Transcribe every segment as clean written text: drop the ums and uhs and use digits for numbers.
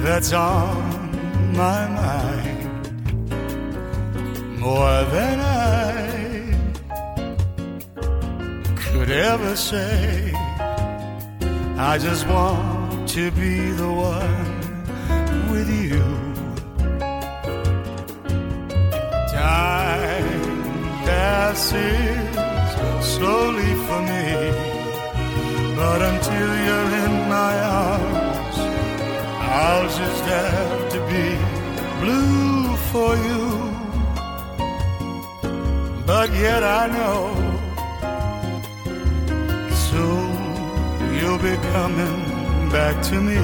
that's on my mind, more than I could ever say. I just want to be the one with you. Time passes slowly for me, but until you're in my arms, I'll just have to be blue for you. But yet I know soon you'll be coming back to me.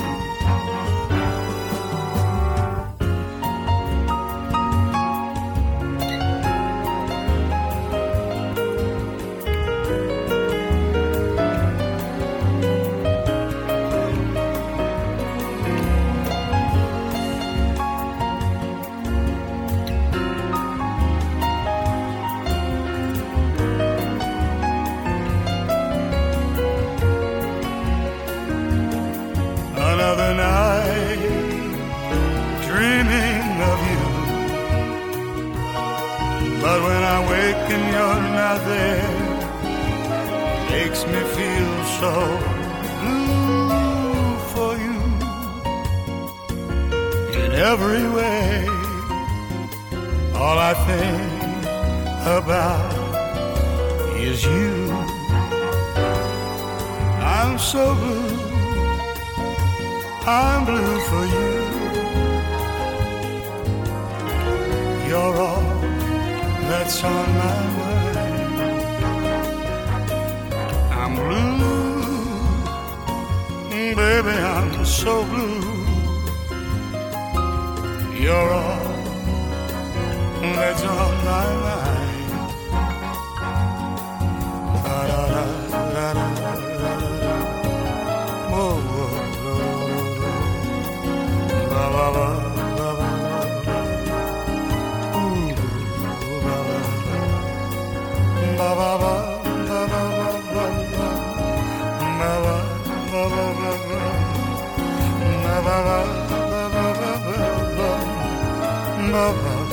Another night dreaming of you, but when I wake and you're not there, makes me feel so blue for you. In every way, all I think about is you. I'm so blue, I'm blue for you. You're all that's on my mind. I'm blue, baby, I'm so blue. You're all that's on my mind. Da-da-da-da-da-da-da. Whoa, whoa. Ba ba ba ba ba ba. Ooh, ba ba ba ba ba ba ba ba ba. Ba ba ba ba ba ba. Ba ba ba ba ba ba ba. Ba ba.